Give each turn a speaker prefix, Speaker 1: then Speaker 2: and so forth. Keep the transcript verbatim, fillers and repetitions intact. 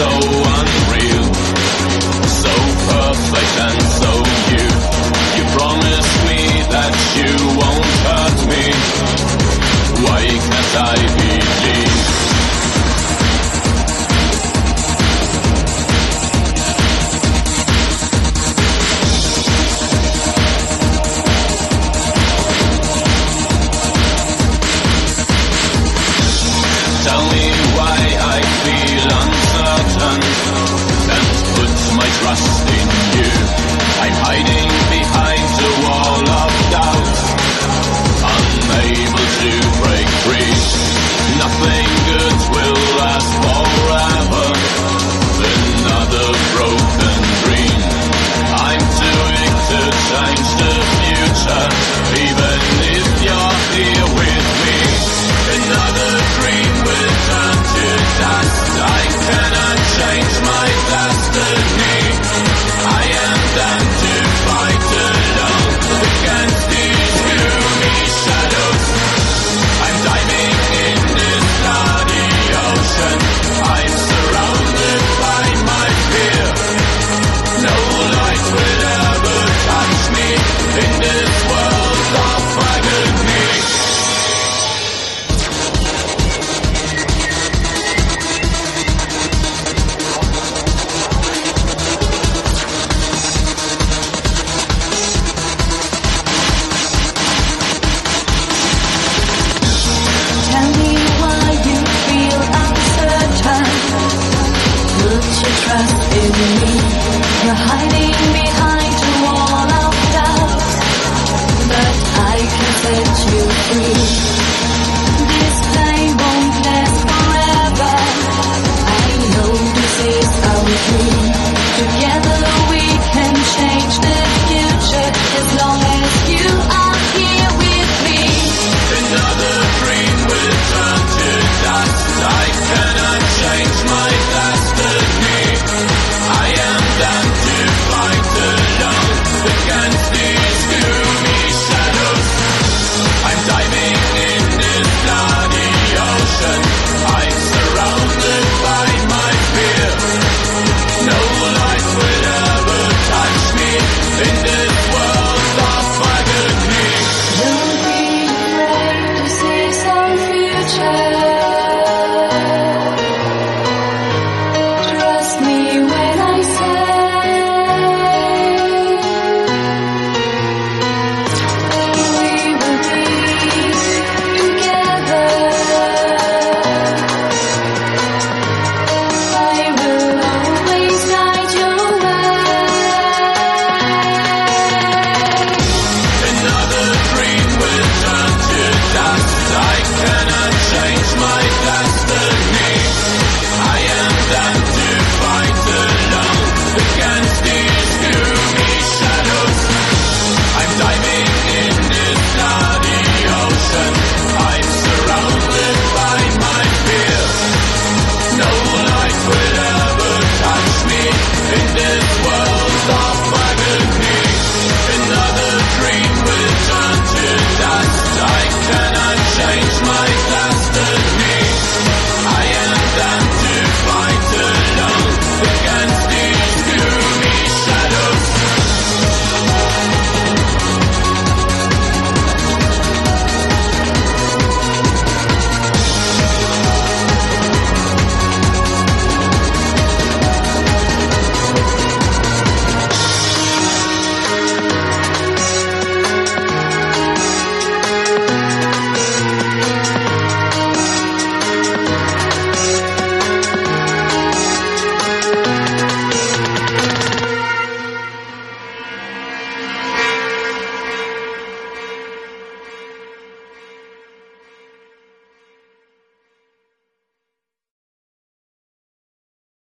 Speaker 1: so unreal, so perfect and so you. You promised me that you won't hurt me. Why can't I believe? Tell me why I feel uncertain and put my trust in you. I'm hiding behind a wall of doubt, unable to break free. Nothing good will last forever. Another broken dream. I'm too weak to change the future, even if you're here with me. Another dream will turn to dust. I cannot change my destiny. I am done to fight alone against these gloomy shadows. I'm diving in this bloody ocean. I'm surrounded by my fear. No light will ever touch me in this world of agony.
Speaker 2: Trust in me.